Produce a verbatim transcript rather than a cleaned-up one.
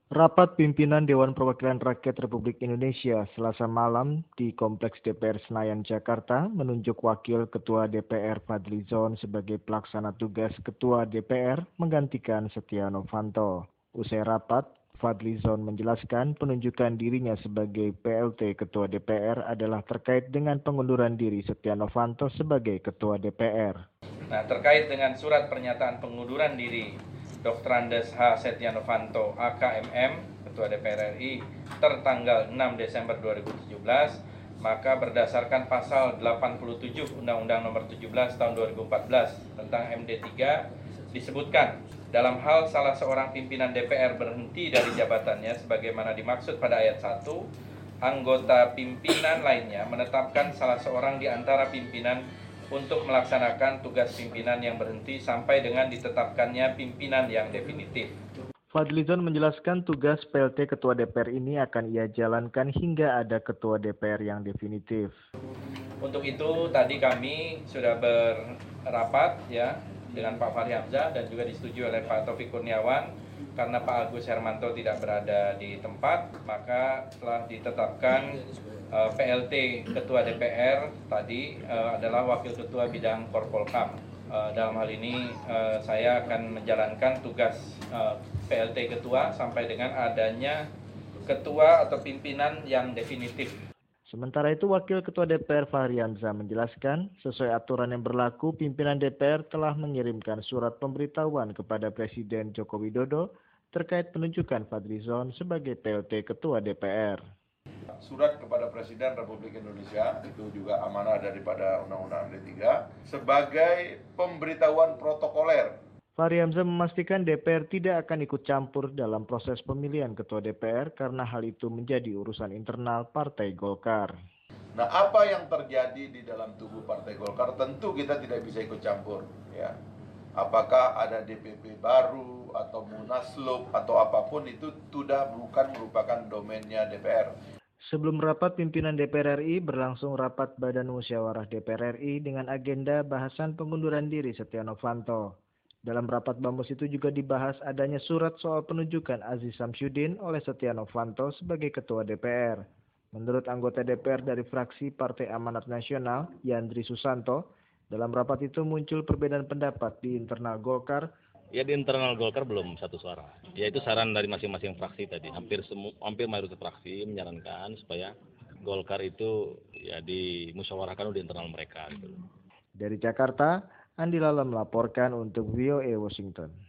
Rapat pimpinan Dewan Perwakilan Rakyat Republik Indonesia Selasa malam di Kompleks D P R Senayan, Jakarta menunjuk Wakil Ketua D P R Fadlizon sebagai pelaksana tugas Ketua D P R menggantikan Setia Novanto. Usai rapat, Fadlizon menjelaskan penunjukan dirinya sebagai P L T Ketua D P R adalah terkait dengan pengunduran diri Setia Novanto sebagai Ketua D P R. Nah, terkait dengan surat pernyataan pengunduran diri Doktor Andes H. Setia Novanto, A K M M, Ketua D P R R I, tertanggal enam Desember dua ribu tujuh belas, maka berdasarkan pasal delapan puluh tujuh Undang-Undang Nomor tujuh belas Tahun dua ribu empat belas tentang M D tiga disebutkan dalam hal salah seorang pimpinan D P R berhenti dari jabatannya sebagaimana dimaksud pada ayat satu, anggota pimpinan lainnya menetapkan salah seorang di antara pimpinan untuk melaksanakan tugas pimpinan yang berhenti sampai dengan ditetapkannya pimpinan yang definitif. Fadlizon menjelaskan tugas P L T Ketua D P R ini akan ia jalankan hingga ada Ketua D P R yang definitif. Untuk itu tadi kami sudah berapat ya dengan Pak Fahri Hamzah dan juga disetujui oleh Pak Taufik Kurniawan. Karena Pak Agus Hermanto tidak berada di tempat, maka telah ditetapkan uh, P L T Ketua D P R tadi uh, adalah Wakil Ketua Bidang Korpolkam. Uh, dalam hal ini uh, saya akan menjalankan tugas uh, P L T Ketua sampai dengan adanya Ketua atau pimpinan yang definitif. Sementara itu, Wakil Ketua D P R Fahri Hamzah menjelaskan, sesuai aturan yang berlaku, pimpinan D P R telah mengirimkan surat pemberitahuan kepada Presiden Joko Widodo terkait penunjukan Fadlizon sebagai P L T Ketua D P R. Surat kepada Presiden Republik Indonesia, itu juga amanah daripada Undang-Undang M D tiga, sebagai pemberitahuan protokoler. Fahri Hamzah memastikan D P R tidak akan ikut campur dalam proses pemilihan Ketua D P R karena hal itu menjadi urusan internal Partai Golkar. Nah, apa yang terjadi di dalam tubuh Partai Golkar tentu kita tidak bisa ikut campur. Ya. Apakah ada D P P baru atau Munaslup atau apapun itu sudah bukan merupakan domainnya D P R. Sebelum rapat pimpinan D P R R I berlangsung rapat Badan Musyawarah D P R R I dengan agenda bahasan pengunduran diri Setia Novanto. Dalam rapat Bamus itu juga dibahas adanya surat soal penunjukan Aziz Samsudin oleh Setia Novanto sebagai Ketua D P R. Menurut anggota D P R dari fraksi Partai Amanat Nasional, Yandri Susanto, dalam rapat itu muncul perbedaan pendapat di internal Golkar. Ya, di internal Golkar belum satu suara. Ya, itu saran dari masing-masing fraksi tadi. Hampir semu, hampir mayoritas fraksi menyarankan supaya Golkar itu ya dimusyawarahkan di internal mereka. Gitu. Dari Jakarta, Andi Lala melaporkan untuk V O A Washington.